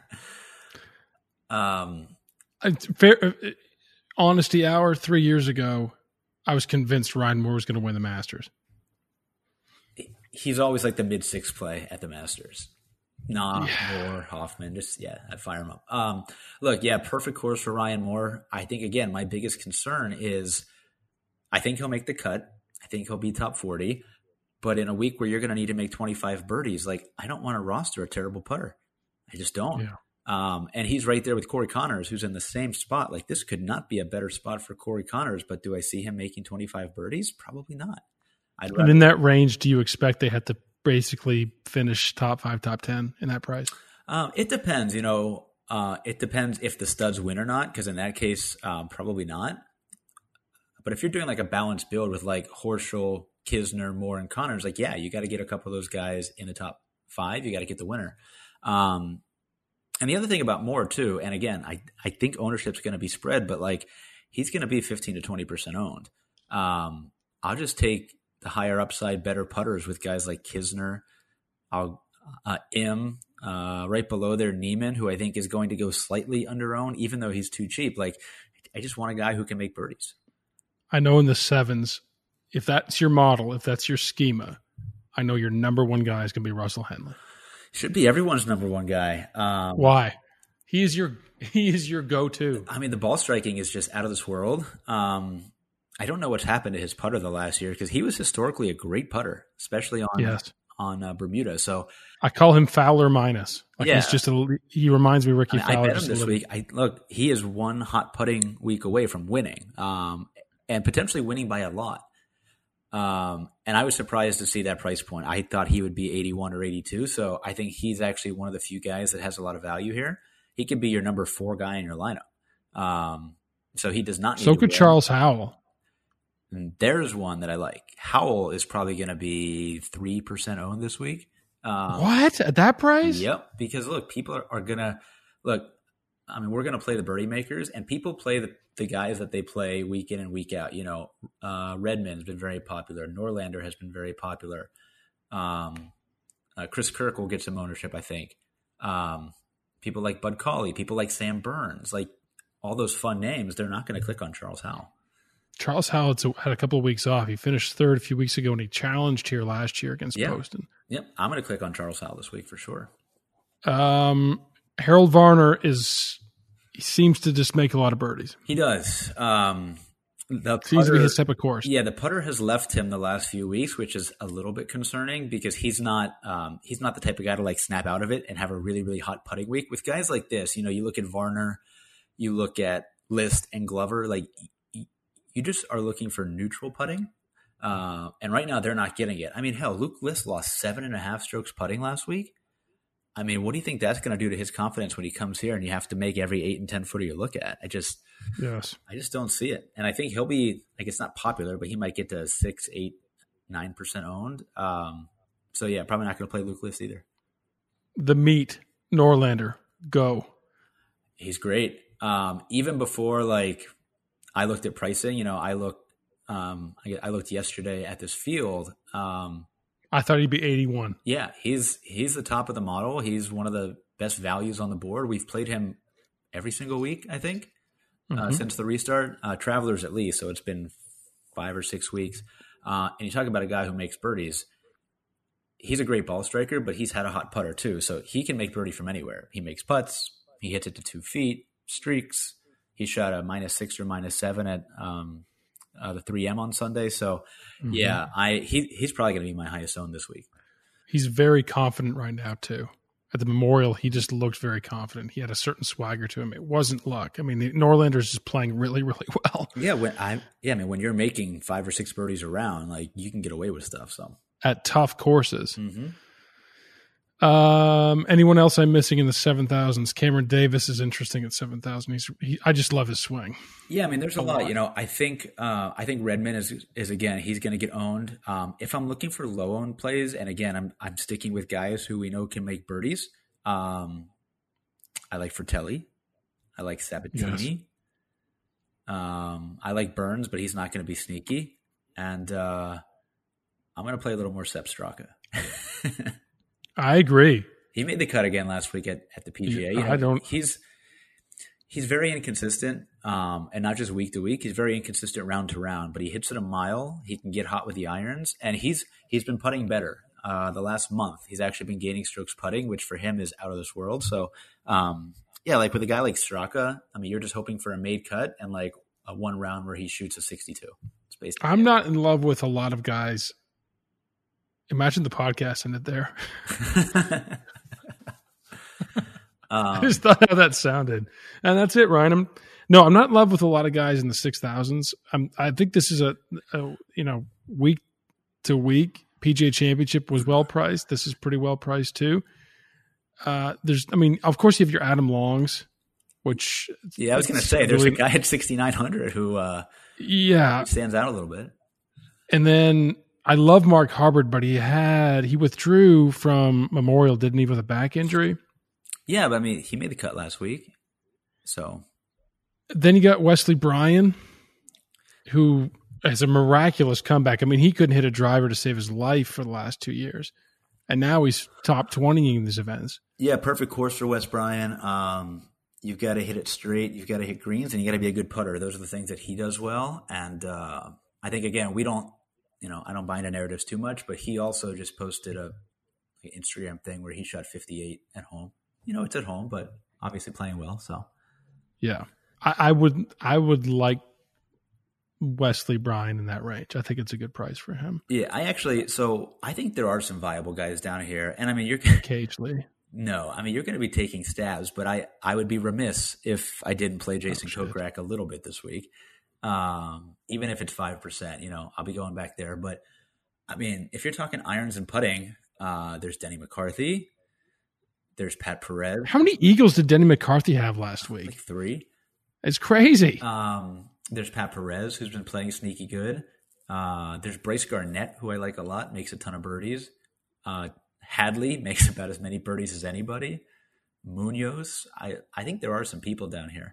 Moore. Fair honesty hour 3 years ago, I was convinced Ryan Moore was going to win the Masters. He's always like the mid-6 play at the Masters. Moore, Hoffman, I'd fire him up. Perfect course for Ryan Moore. I think, again, my biggest concern is I think he'll make the cut. I think he'll be top 40. But in a week where you're going to need to make 25 birdies, I don't want to roster a terrible putter. I just don't. Yeah. And he's right there with Corey Connors, who's in the same spot. This could not be a better spot for Corey Connors, but do I see him making 25 birdies? Probably not. And in that range, do you expect they have to basically finish top 5, top 10 in that price? It depends. It depends if the studs win or not, because in that case, probably not. But if you're doing a balanced build with Horschel, Kisner, Moore, and Connors, you got to get a couple of those guys in the top 5. You got to get the winner. And the other thing about Moore too, and again, I think ownership's going to be spread, but he's going to be 15 to 20% owned. I'll just take the higher upside, better putters with guys like Kisner, Im, Right below there, Neiman, who I think is going to go slightly under-owned, even though he's too cheap. Like, I just want a guy who can make birdies. I know in the sevens, if that's your model, if that's your schema, I know your number one guy is going to be Russell Henley. Should be everyone's number one guy. Why? He is your go-to. I mean, the ball striking is just out of this world. I don't know what's happened to his putter the last year because he was historically a great putter, especially on Bermuda. So I call him Fowler minus. Like Yeah. he's just he reminds me of Ricky I Fowler. bet him this week. Look, he is one hot putting week away from winning, and potentially winning by a lot. And I was surprised to see that price point. I thought he would be 81 or 82. So I think he's actually one of the few guys that has a lot of value here. He could be your number 4 guy in your lineup. So he does not need So to could win. Charles Howell. And there's one that I like. Howell is probably going to be 3% owned this week. What? At that price? Yep. Because look, people are going to look. I mean, we're going to play the birdie makers, and people play the guys that they play week in and week out. You know, Redmond's been very popular. Norlander has been very popular. Chris Kirk will get some ownership, I think. People like Bud Cauley, people like Sam Burns, like all those fun names, they're not going to click on Charles Howell. Charles Howell had a couple of weeks off. He finished third a few weeks ago, and he challenged here last year against Poston. Yep, I'm going to click on Charles Howell this week for sure. Harold Varner he seems to just make a lot of birdies. He does. Seems to be his type of course. Yeah, the putter has left him the last few weeks, which is a little bit concerning because he's not the type of guy to like snap out of it and have a really, really hot putting week. With guys like this, you know, you look at Varner, you look at List and Glover, like you just are looking for neutral putting. And right now they're not getting it. I mean, hell, Luke List lost 7.5 strokes putting last week. I mean, what do you think that's going to do to his confidence when he comes here and you have to make every 8 and 10 footer you look at? I just don't see it. And I think he'll be, I guess not popular, but he might get to 6, 8, 9% owned. So yeah, probably not going to play Luke List either. The meat, Norlander, go. He's great. Even before like I looked at pricing, you know, I looked yesterday at this field. I thought he'd be 81. Yeah, he's the top of the model. He's one of the best values on the board. We've played him every single week, I think, since the restart. Travelers at least, so it's been 5 or 6 weeks. And you talk about a guy who makes birdies. He's a great ball striker, but he's had a hot putter too, so he can make birdie from anywhere. He makes putts. He hits it to 2 feet, streaks. He shot a -6 or -7 at the 3M on Sunday. So, yeah, he's probably going to be my highest owned this week. He's very confident right now, too. At the Memorial, he just looked very confident. He had a certain swagger to him. It wasn't luck. I mean, Norlander's just playing really, really well. Yeah, when you're making 5 or 6 birdies around, like you can get away with stuff. So at tough courses. Anyone else I'm missing in the 7,000s? Cameron Davis is interesting at 7,000. I just love his swing. Yeah, I mean, there's a lot. You know, I think Redmond is again, he's going to get owned. If I'm looking for low owned plays, and again, I'm sticking with guys who we know can make birdies. I like Fratelli. I like Sabatini. Yes. I like Burns, but he's not going to be sneaky. And I'm going to play a little more Sepp Straka. I agree. He made the cut again last week at the PGA. You know, he's very inconsistent, and not just week to week. He's very inconsistent round to round, but he hits it a mile. He can get hot with the irons, and he's been putting better. The last month, he's actually been gaining strokes putting, which for him is out of this world. So, yeah, like with a guy like Straka, I mean, you're just hoping for a made cut and like a one round where he shoots a 62. It's basically I'm not in love with a lot of guys. Imagine the podcast ended there. I just thought how that sounded. And that's it, Ryan. I'm not in love with a lot of guys in the 6,000s. I think this is a week to week PGA Championship was well priced. This is pretty well priced too. Of course you have your Adam Longs, which I was going to say there's a guy at 6,900 who stands out a little bit. And then I love Mark Hubbard, but he withdrew from Memorial, didn't he, with a back injury? Yeah, but I mean, he made the cut last week. So then you got Wesley Bryan, who has a miraculous comeback. I mean, he couldn't hit a driver to save his life for the last 2 years. and now he's top 20 in these events. Yeah, perfect course for Wes Bryan. You've got to hit it straight. You've got to hit greens, and you got to be a good putter. Those are the things that he does well. And I think, again, we don't, I don't buy into narratives too much, but he also just posted an Instagram thing where he shot 58 at home. It's at home, but obviously playing well. So, yeah, I would like Wesley Bryan in that range. I think it's a good price for him. Yeah, I think there are some viable guys down here, and I mean, occasionally. No, I mean, you're going to be taking stabs, but I would be remiss if I didn't play Jason Kokrak a little bit this week. Even if it's 5%, I'll be going back there. But I mean, if you're talking irons and putting, there's Denny McCarthy, there's Pat Perez. How many eagles did Denny McCarthy have last week? Like 3. It's crazy. There's Pat Perez, who's been playing sneaky good. There's Bryce Garnett, who I like a lot, makes a ton of birdies. Hadley makes about as many birdies as anybody. Munoz. I think there are some people down here.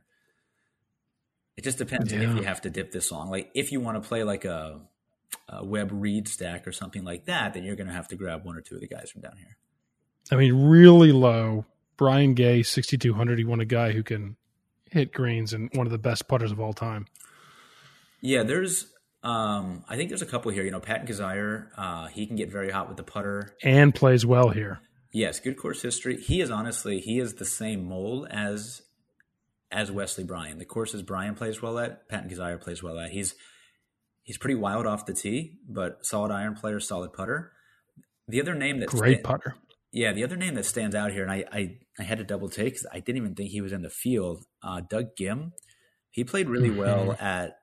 It just depends on if you have to dip this long. Like if you want to play like a Webb Reed stack or something like that, then you're going to have to grab 1 or 2 of the guys from down here. I mean, really low. Brian Gay, 6,200. He won a guy who can hit greens and one of the best putters of all time. Yeah, there's I think there's a couple here. Pat Kazire, he can get very hot with the putter. And plays well here. Yes, good course history. He is the same mold as Wesley Bryan. The courses Bryan plays well at, Pat Kazire plays well at. He's pretty wild off the tee, but solid iron player, solid putter. The other name that great putter. Yeah, the other name that stands out here, and I had to double take because I didn't even think he was in the field. Doug Gim, he played really well at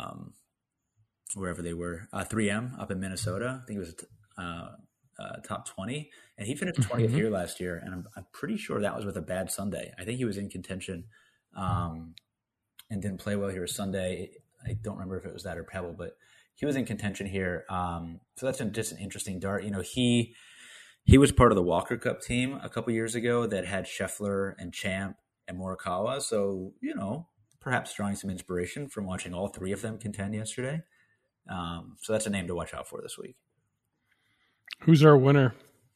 wherever they were, 3M up in Minnesota. I think it was top 20, and he finished 20th here last year. And I'm pretty sure that was with a bad Sunday. I think he was in contention and didn't play well here Sunday. I don't remember if it was that or Pebble, but he was in contention here. So that's just an interesting dart. He was part of the Walker Cup team a couple years ago that had Scheffler and Champ and Morikawa. So, perhaps drawing some inspiration from watching all 3 of them contend yesterday. So that's a name to watch out for this week. Who's our winner?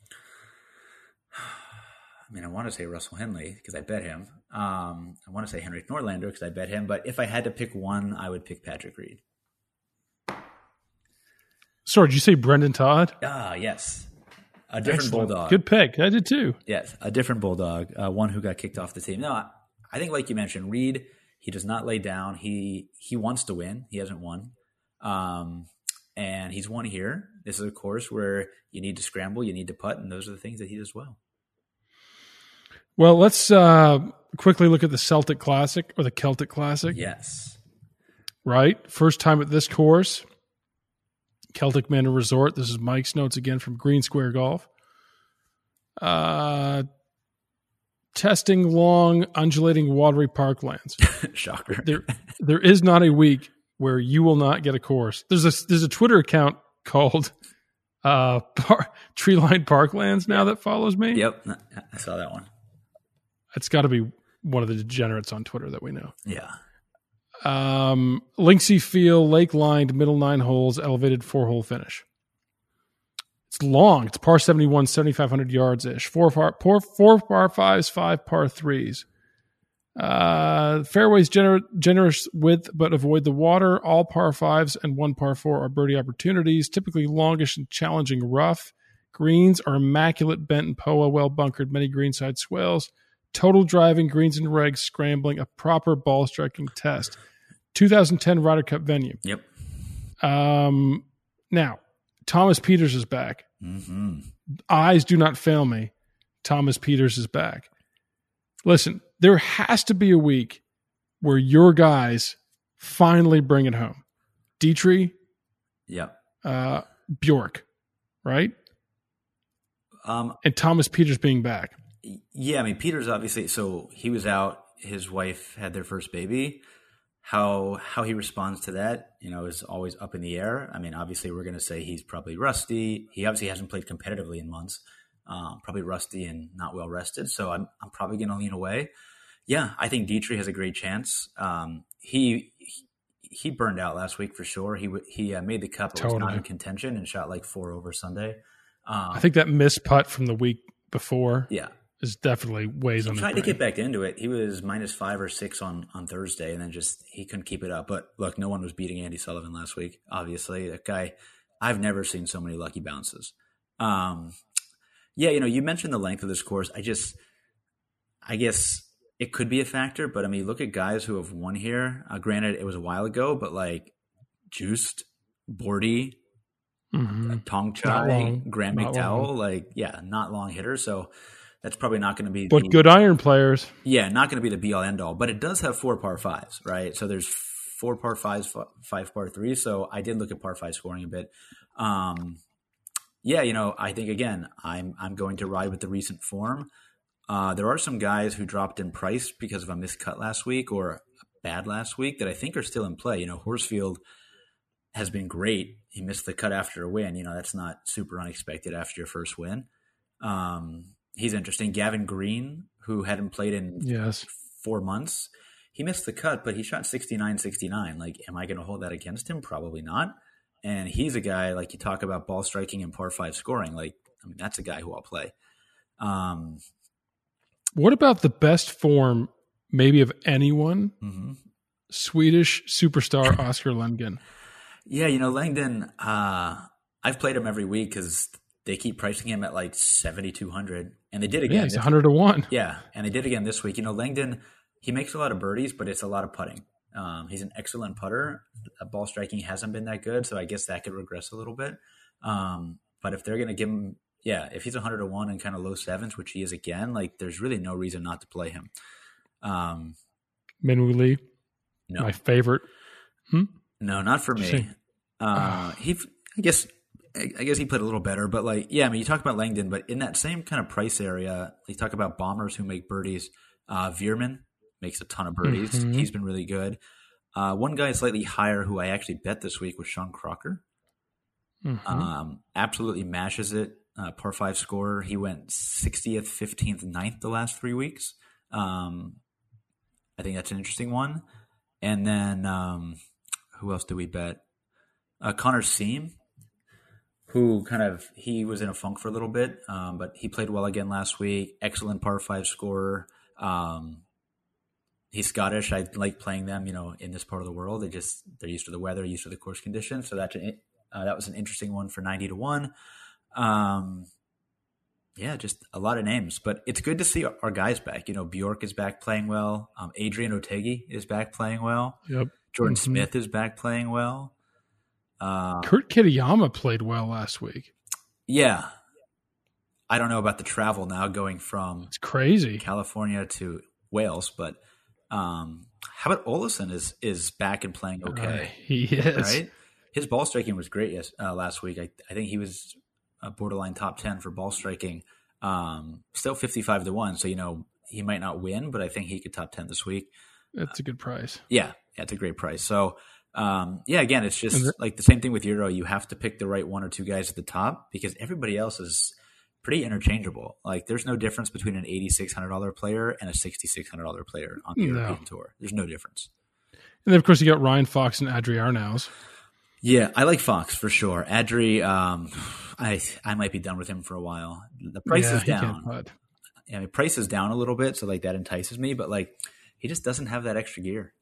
I mean, I want to say Russell Henley because I bet him. I want to say Henrik Norlander because I bet him. But if I had to pick one, I would pick Patrick Reed. Sorry, did you say Brendan Todd? Yes. A different Bulldog. Good pick. I did too. Yes, a different Bulldog. One who got kicked off the team. No, I think like you mentioned, Reed, he does not lay down. He wants to win. He hasn't won. And he's won here. This is a course where you need to scramble, you need to putt, and those are the things that he does well. Well, let's quickly look at the Celtic Classic or the Celtic Classic. Yes. Right? First time at this course. Celtic Manor Resort. This is Mike's notes again from Green Square Golf. Testing long, undulating, watery parklands. Shocker. There is not a week where you will not get a course. There's a Twitter account called Treeline Parklands now that follows me. Yep, I saw that one. It's got to be one of the degenerates on Twitter that we know. Yeah. Linksy Feel, lake lined, middle 9 holes, elevated 4-hole finish. It's long. It's par 71, 7,500 yards ish. 4 par 5s, 5 par 3s. Fairways generous width, but avoid the water. All par 5s and 1 par 4 are birdie opportunities. Typically longish and challenging rough. Greens are immaculate, bent and POA, well bunkered, many greenside swells. Total driving, greens and regs, scrambling, a proper ball striking test. 2010 Ryder Cup venue. Yep. Now, Thomas Pieters is back. Mm-hmm. Eyes do not fail me. Thomas Pieters is back. Listen, there has to be a week where your guys finally bring it home. Dietrich, yep. Bjork, right? And Thomas Pieters being back. Yeah, I mean, Pieters obviously, so he was out. His wife had their first baby. How he responds to that, is always up in the air. I mean, obviously, we're going to say he's probably rusty. He obviously hasn't played competitively in months. Probably rusty and not well rested. So I'm probably going to lean away. Yeah, I think Dietrich has a great chance. He burned out last week for sure. He made the cut, but was not in contention and shot like 4 over Sunday. I think that missed putt from the week before Yeah. is definitely weighs on He his tried to brain. get back into it. He was -5 or 6 on Thursday, and then he couldn't keep it up. But look, no one was beating Andy Sullivan last week. Obviously, that guy, I've never seen so many lucky bounces. Yeah, you mentioned the length of this course. I guess it could be a factor, but I mean, look at guys who have won here. Granted, it was a while ago, but like Juiced, Bordy, Tong Not Chai, long. Graham Not McDowell, not long hitters. So that's probably not going to be But good iron players. Yeah, not going to be the be-all, end-all. But it does have 4 par 5s, right? So there's 4 par 5s, 5 par 3s. So I did look at par 5 scoring a bit. Yeah, I think, again, I'm going to ride with the recent form. There are some guys who dropped in price because of a miscut last week or bad last week that I think are still in play. Horsfield has been great. He missed the cut after a win. That's not super unexpected after your first win. He's interesting. Gavin Green, who hadn't played in 4 months, he missed the cut, but he shot 69-69. Like, am I going to hold that against him? Probably not. And he's a guy, like you talk about ball striking and par 5 scoring. Like, I mean, that's a guy who I'll play. What about the best form, maybe of anyone? Swedish superstar Oscar Lundgren. Yeah, Langdon, I've played him every week because they keep pricing him at like 7,200, and they did again. Yeah, he's 100-1. Yeah, and they did again this week. Langdon, he makes a lot of birdies, but it's a lot of putting. He's an excellent putter. Ball striking hasn't been that good, so I guess that could regress a little bit. But if they're going to give him, if he's 100-1 and kind of low sevens, which he is again, like there's really no reason not to play him. Minwoo Lee, No, my favorite. no, not for me. I guess he played a little better, but you talk about Langdon, but in that same kind of price area, you talk about bombers who make birdies. Veerman makes a ton of birdies. He's been really good. One guy slightly higher who I actually bet this week was Sean Crocker. Absolutely mashes it. Par 5 scorer. He went 60th, 15th, 9th the last 3 weeks. I think that's an interesting one. And then who else did we bet? Connor Seam, who he was in a funk for a little bit, but he played well again last week. Excellent par 5 scorer. He's Scottish. I like playing them, in this part of the world. They're used to the weather, used to the course conditions. So that was an interesting one for 90-1. Just a lot of names, but it's good to see our guys back. Bjork is back playing well. Adrian Otegi is back playing well. Yep. Jordan Smith is back playing well. Kurt Kitayama played well last week. Yeah. I don't know about the travel now going from It's crazy. California to Wales, but how about Olesen is back and playing okay? He is. Right? His ball striking was great last week. I think he was a borderline top 10 for ball striking. Still 55-1, so he might not win, but I think he could top 10 this week. That's a good price. Yeah, it's a great price. So again, it's just like the same thing with Euro. You have to pick the right 1 or 2 guys at the top because everybody else is pretty interchangeable. Like there's no difference between an $8,600 player and a $6,600 player on the European Tour. There's no difference. And then of course you got Ryan Fox and Adri Arnaus. Yeah, I like Fox for sure. Adri, I might be done with him for a while. The price is down. Price is down a little bit, so that entices me. But he just doesn't have that extra gear.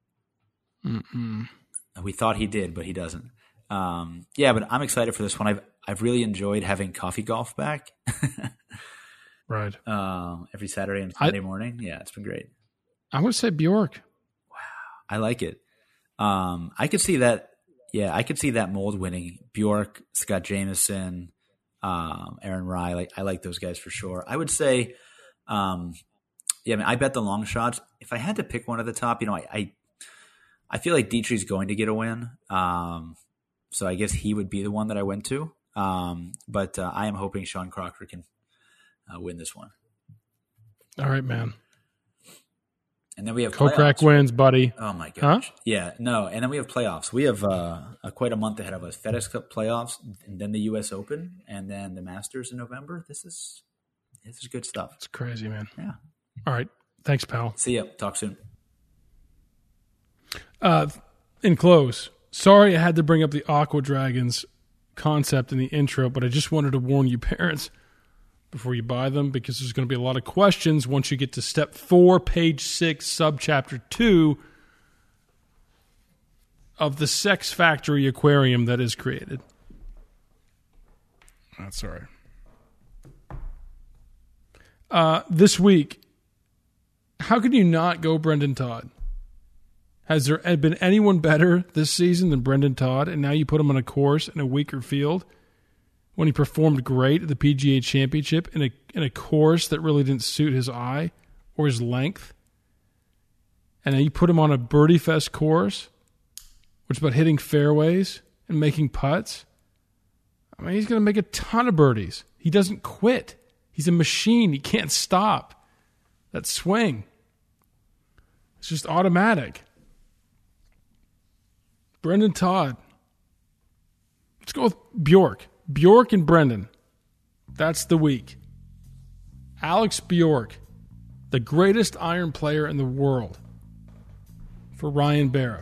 We thought he did, but he doesn't. But I'm excited for this one. I've really enjoyed having coffee golf back. Right. Every Saturday and Sunday morning. Yeah, it's been great. I'm going to say Bjork. Wow, I like it. I could see that. Yeah, I could see that mold winning. Bjork, Scott Jameson, Aaron Rai. I like those guys for sure. I would say, I bet the long shots. If I had to pick one at the top, I feel like Dietrich's going to get a win. So I guess he would be the one that I went to. But I am hoping Sean Crocker can win this one. All right, man. And then we have Kokrak wins, buddy. Oh, my gosh. Huh? Yeah, no. And then we have playoffs. We have quite a month ahead of us. FedEx Cup playoffs, and then the U.S. Open, and then the Masters in November. This is good stuff. It's crazy, man. Yeah. All right. Thanks, pal. See ya. Talk soon. In close, sorry I had to bring up the Aqua Dragons concept in the intro, but I just wanted to warn you parents before you buy them, because there's going to be a lot of questions once you get to step 4, page 6, subchapter 2 of the Sex Factory aquarium that is created. That's all right. This week, how could you not go Brendan Todd? Has there been anyone better this season than Brendan Todd? And now you put him on a course in a weaker field when he performed great at the PGA Championship in a course that really didn't suit his eye or his length. And then you put him on a Birdie Fest course, which is about hitting fairways and making putts. I mean, he's going to make a ton of birdies. He doesn't quit. He's a machine. He can't stop. That swing, it's just automatic. Brendan Todd. Let's go with Bjork. Bjork and Brendan. That's the week. Alex Bjork, the greatest iron player in the world, for Ryan Barrett.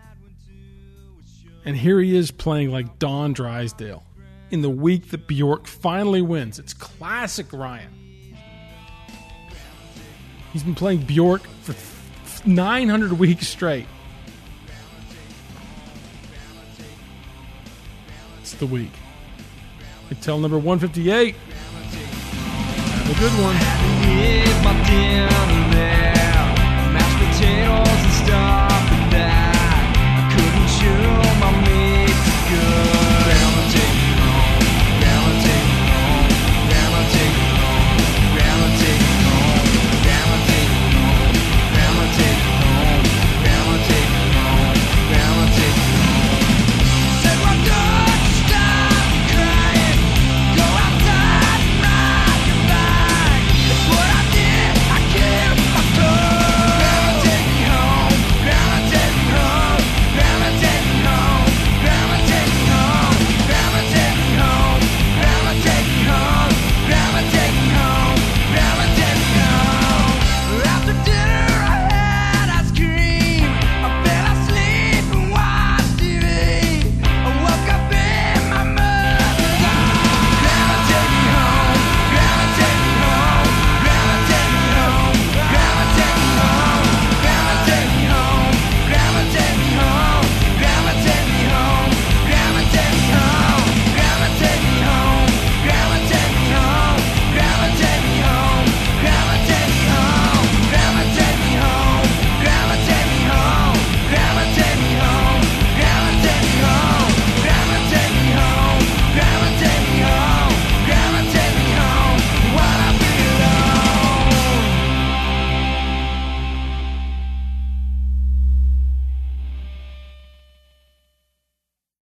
And here he is playing like Don Drysdale in the week that Bjork finally wins. It's classic Ryan. He's been playing Bjork for 900 weeks straight. It's the week. Until number 158. Have a good one.